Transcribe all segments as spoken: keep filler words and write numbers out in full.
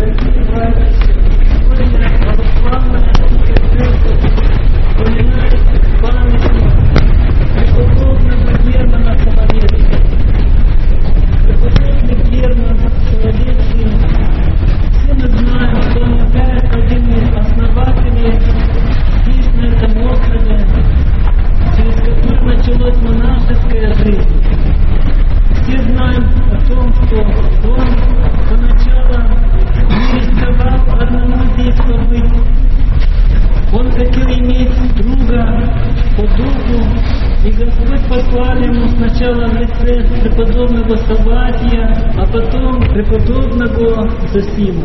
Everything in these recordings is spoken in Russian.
дорогие братья, сегодня православная церковь вспоминает память преподобного Германа Соловецкого. Преподобный Герман Соловецкий, все мы знаем, что он является одним из основателей здесь, на этом острове, через который началась монашеская жизнь. Все знаем о том, что он поначалу не рисковал одному здесь побыть. Он хотел иметь друга по духу, и Господь послал ему сначала в лице преподобного Савватия, а потом преподобного Зосима.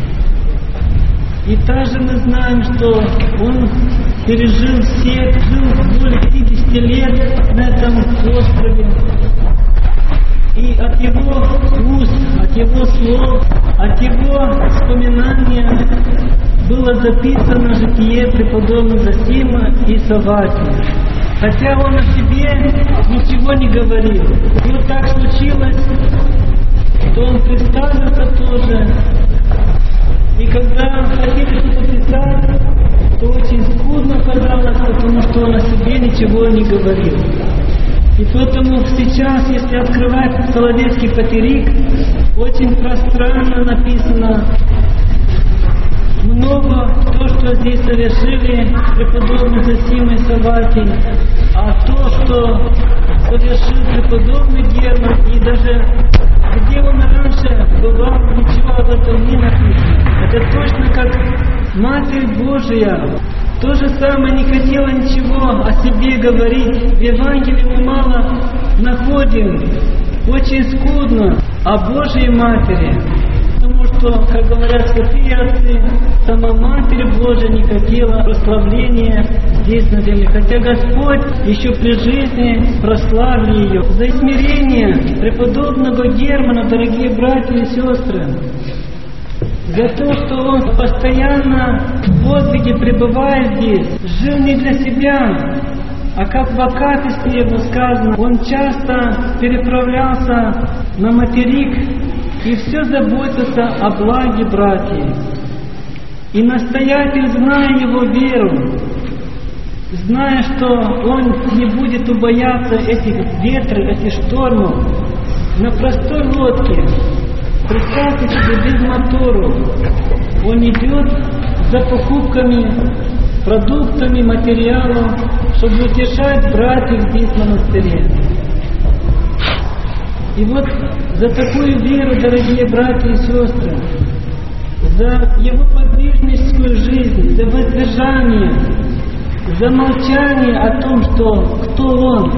И также мы знаем, что он пережил всех, жил более пятидесяти лет на этом острове. И от его уст, от его слов, от его вспоминания было записано житие преподобных Зосима и Савватия. Хотя он о себе ничего не говорил. И вот так случилось, что он представился тоже. И когда хотели что-то писать, то очень скудно казалось, потому что он о себе ничего не говорил. И поэтому сейчас, если открывать Соловецкий патерик, очень пространно написано много то, что здесь совершили преподобный Зосим и Савватий, а то, что совершил преподобный Герман, и даже где он раньше бывал, ничего об этом не написано. Это точно как Матерь Божия. То же самое не хотела ничего о себе говорить. В Евангелии мы мало находим, очень скудно о Божьей Матери. Потому что, как говорят святые отцы, сама Матерь Божия не хотела прославления здесь на земле. Хотя Господь еще при жизни прославил ее. За смирение преподобного Германа, дорогие братья и сестры, за то, что он постоянно в подвиге пребывая здесь, жил не для себя, а как в Акафисте его сказано, он часто переправлялся на материк и все заботился о благе братьев. И настоятель, зная его веру, зная, что он не будет убояться этих ветров, этих штормов, на простой лодке, представьте себе, без мотора, он идет за покупками, продуктами, материалом, чтобы утешать братьев здесь в монастыре. И вот за такую веру, дорогие братья и сестры, за его подвижническую жизнь, за воздержание, за молчание о том, что кто он,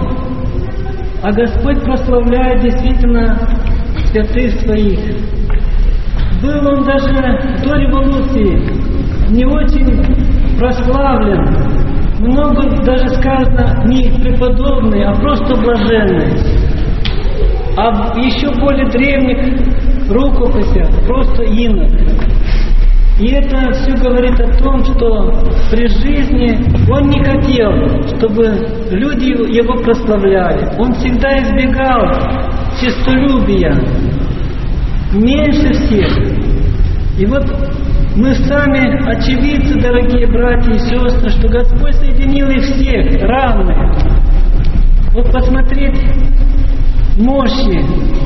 а Господь прославляет действительно святых своих. Был он даже до революции не очень прославлен. Много даже сказано не преподобный, а просто блаженный. А в еще более древних рукописях просто инок. И это все говорит о том, что при жизни он не хотел, чтобы люди его прославляли. Он всегда избегал честолюбия, меньше всех. И вот мы сами очевидцы, дорогие братья и сестры, что Господь соединил их всех равных. Вот посмотреть мощи,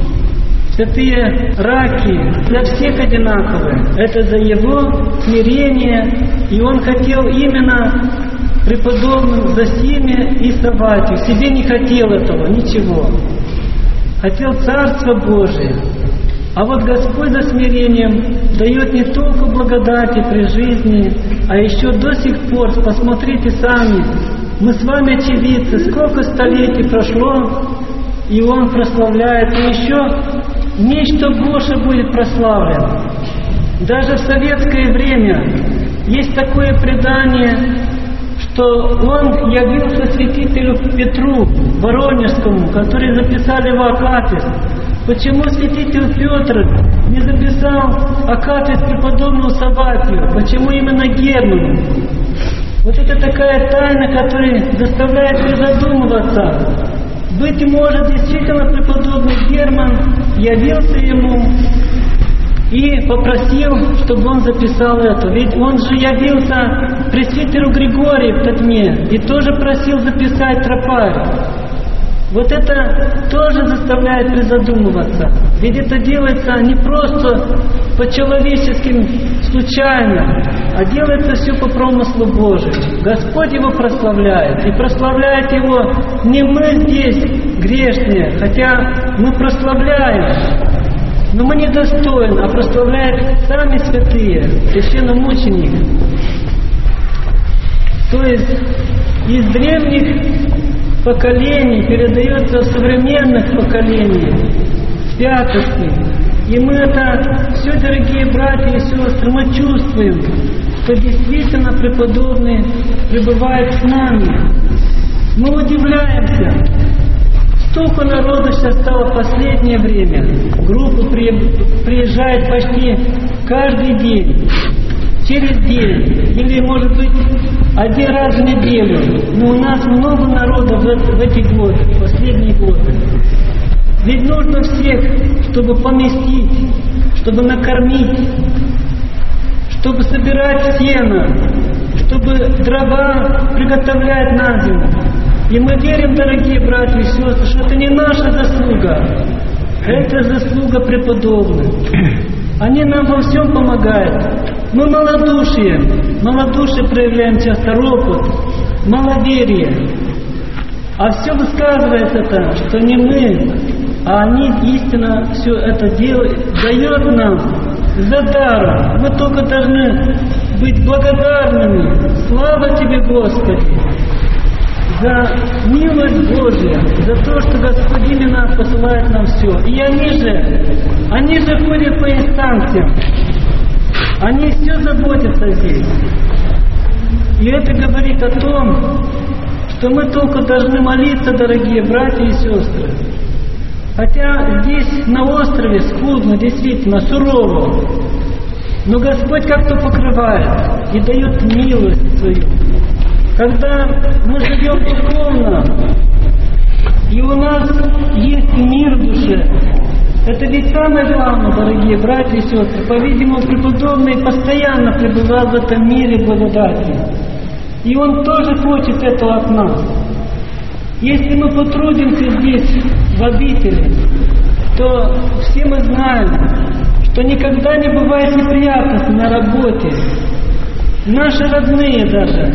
святые раки, для всех одинаковые. Это за его смирение, и он хотел именно преподобным Зосиме и Савватию. Себе не хотел этого, ничего. Хотел Царство Божие. А вот Господь за смирением дает не только благодати при жизни, а еще до сих пор, посмотрите сами, мы с вами очевидцы, сколько столетий прошло, и Он прославляет, и еще нечто больше будет прославлено. Даже в советское время есть такое предание, что он явился святителю Петру Воронежскому, который записали в Акафист. Почему святитель Петр не записал Акафист преподобному Савватию? Почему именно Герману? Вот это такая тайна, которая заставляет призадумываться. Быть может, действительно преподобный Герман явился ему и попросил, чтобы он записал это. Ведь он же явился пресвитеру Григорию в Татьме и тоже просил записать тропарь. Вот это тоже заставляет призадумываться. Ведь это делается не просто по-человеческим случайно, а делается все по промыслу Божию. Господь его прославляет. И прославляет его не мы здесь, грешные, хотя мы прославляем, но мы недостойны, а прославляют сами святые, священномученики. То есть из древних поколений передается в современных поколениях святости. И мы это все, дорогие братья и сестры, мы чувствуем, что действительно преподобный пребывает с нами. Мы удивляемся. Столько народу сейчас стало в последнее время. Группа приезжает почти каждый день, через день, или, может быть, один раз в неделю. Но у нас много народа в, в эти годы, в последние годы. Ведь нужно всех, чтобы поместить, чтобы накормить, чтобы собирать сено, чтобы дрова приготовлять на зиму. И мы верим, дорогие братья и сестры, что это не наша заслуга, это заслуга преподобных. Они нам во всем помогают. Мы малодушие, малодушие проявляем часто, ропот, маловерие. А все высказывается это, что не мы, а они истинно все это делают, дает нам за даром. Мы только должны быть благодарными. Слава Тебе, Господи, за милость Божия, за то, что Господь именно посылает нам все. И они же, они же ходят по инстанциям, они все заботятся здесь. И это говорит о том, что мы только должны молиться, дорогие братья и сестры. Хотя здесь на острове скудно, действительно, сурово, но Господь как-то покрывает и дает милость свою. Когда мы живем духовно, и у нас есть мир в душе, это ведь самое главное, дорогие братья и сестры. По-видимому, преподобный постоянно пребывал в этом мире благодати. И он тоже хочет этого от нас. Если мы потрудимся здесь, в обители, то все мы знаем, что никогда не бывает неприятностей на работе. Наши родные даже.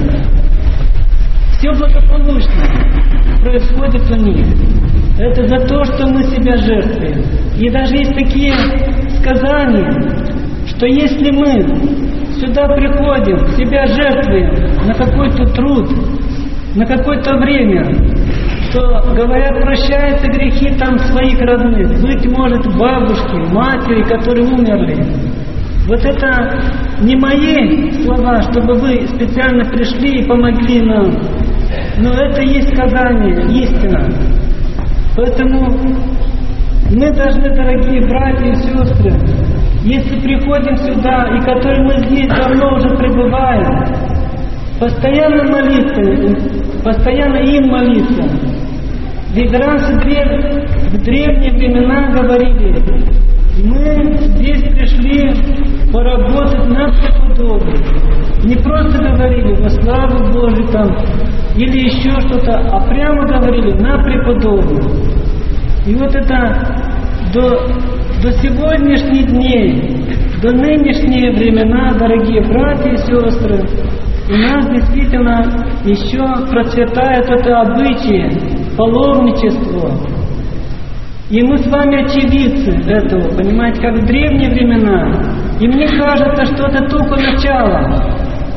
Все благополучно происходит у них. Это за то, что мы себя жертвуем. И даже есть такие сказания, что если мы сюда приходим, себя жертвуем на какой-то труд, на какое-то время, то, говорят, прощаются грехи там своих родных, быть может, бабушки, матери, которые умерли. Вот это не мои слова, чтобы вы специально пришли и помогли нам, но это есть сказание, истина. Поэтому мы должны, дорогие братья и сестры, если приходим сюда, и которые мы здесь давно уже пребываем, постоянно молиться, постоянно им молиться. Ведь раньше в древние времена говорили, мы здесь пришли поработать над преподобным. Не просто говорили во славу Божию там, или еще что-то, а прямо говорили на преподобном. И вот это до, до сегодняшних дней, до нынешние времена, дорогие братья и сестры, у нас действительно еще процветает это обычай, паломничество. И мы с вами очевидцы этого, понимаете, как в древние времена. И мне кажется, что это только начало.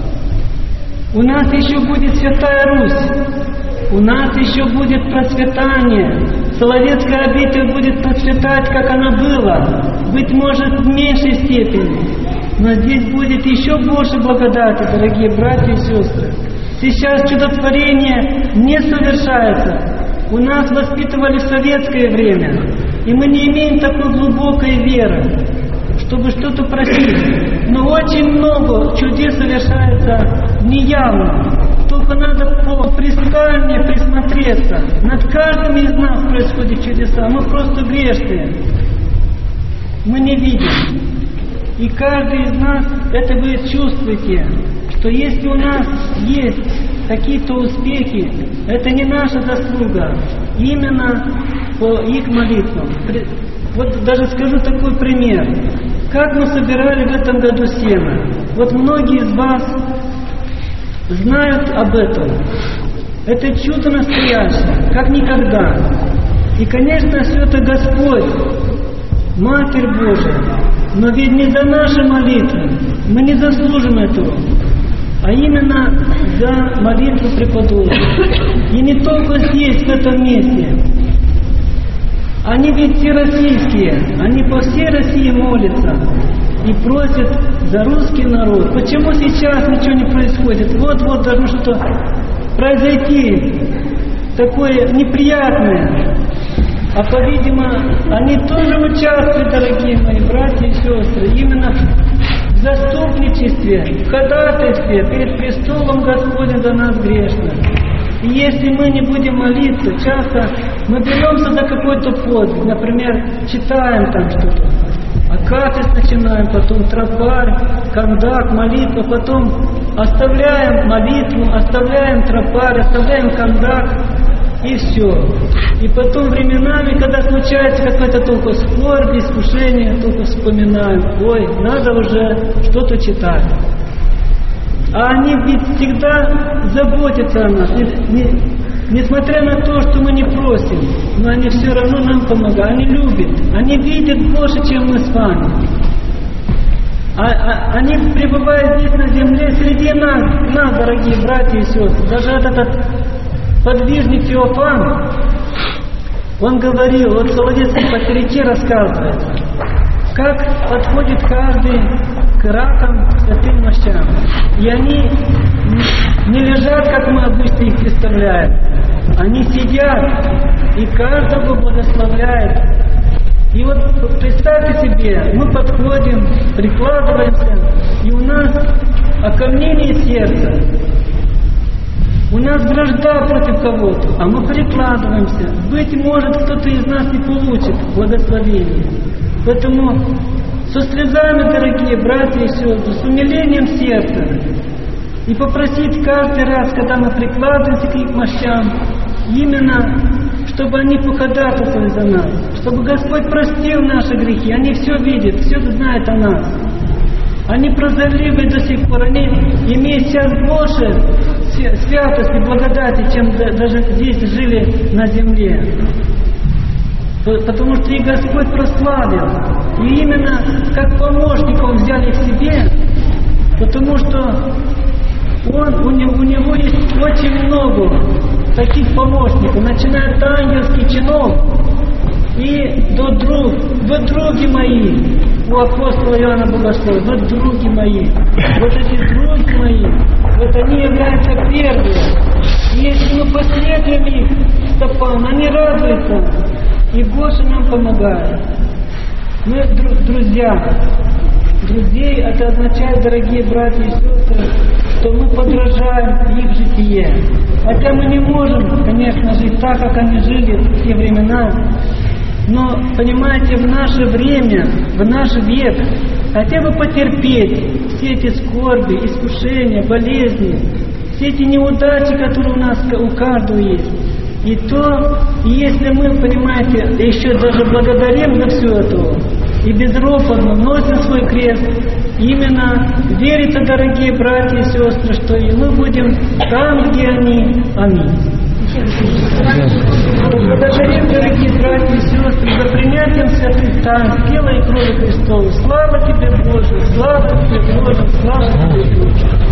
У нас еще будет Святая Русь, у нас еще будет процветание. Соловецкая обитель будет процветать, как она была, быть может, в меньшей степени. Но здесь будет еще больше благодати, дорогие братья и сестры. Сейчас чудотворение не совершается. У нас воспитывали в советское время, и мы не имеем такой глубокой веры, чтобы что-то просить. Но очень много чудес совершается неявно. Только надо пристальнее присмотреться. Над каждым из нас происходят чудеса. Мы просто грешные. Мы не видим. И каждый из нас, это вы чувствуете, что если у нас есть какие-то успехи, это не наша заслуга, именно по их молитвам. Вот даже скажу такой пример. Как мы собирали в этом году сено? Вот многие из вас знают об этом. Это чудо настоящее, как никогда. И, конечно, все это Господь, Матерь Божия. Но ведь не за наши молитвы, мы не заслужим этого, а именно за молитву преподобных. И не только здесь, в этом месте. Они ведь все российские, они по всей России молятся и просят за русский народ. Почему сейчас ничего не происходит? Вот-вот должно что-то произойти, такое неприятное. А, по-видимому, они тоже участвуют, дорогие мои братья и сестры, именно в заступничестве, в ходатайстве перед престолом Господня за нас грешных. И если мы не будем молиться, часто мы беремся за какой-то подвиг, например, читаем там что-то, акафист начинаем, потом тропарь, кандак, молитва, потом оставляем молитву, оставляем тропарь, оставляем кандак, и все. И потом временами, когда случается какая-то только скорбь, искушение, только вспоминаем, ой, надо уже что-то читать. А они ведь всегда заботятся о нас, не, не, несмотря на то, что мы не просим, но они все равно нам помогают, они любят, они видят больше, чем мы с вами. А, а, они пребывают здесь на земле среди нас, нас, дорогие братья и сестры. Даже этот, этот подвижник Феофан, он говорил, вот в Соловецком патерике рассказывается, как подходит каждый к ракам, святым мощам. И они не лежат, как мы обычно их представляем. Они сидят, и каждого благословляет. И вот представьте себе, мы подходим, прикладываемся, и у нас окамнение сердца. У нас вражда против кого-то, а мы прикладываемся. Быть может, кто-то из нас не получит благословения. Поэтому со слезами, дорогие братья и сестры, с умилением сердца, и попросить каждый раз, когда мы прикладываемся к их мощам, именно, чтобы они походатайствовали за нас, чтобы Господь простил наши грехи. Они все видят, все знают о нас. Они прозорливы до сих пор, они имеют сейчас больше святости, благодати, чем даже здесь жили на земле. Потому что и Господь прославил. И именно как помощников взяли к себе, потому что он, у, него, у него есть очень много таких помощников, начиная от ангельских чинов и до друг, вы други мои, у апостола Иоанна Богослова, вы други мои, вот эти други мои, вот они являются первые. И если мы последуем их стопам, они радуются и больше нам помогают. Мы, друзья, друзей, это означает, дорогие братья и сестры, что мы подражаем их житие. Хотя мы не можем, конечно, жить так, как они жили в те времена, но, понимаете, в наше время, в наш век, хотя бы потерпеть все эти скорби, искушения, болезни, все эти неудачи, которые у нас у каждого есть. И то, и если мы, понимаете, еще даже благодарим за все это, и безропотно носим свой крест, именно верится, дорогие братья и сестры, что и мы будем там, где они. Аминь. Благодарим, дорогие братья и сестры, за принятием святых тайн, тела и крови Христовой. Слава Тебе, Боже! Слава Тебе, Боже! Слава Тебе, Боже!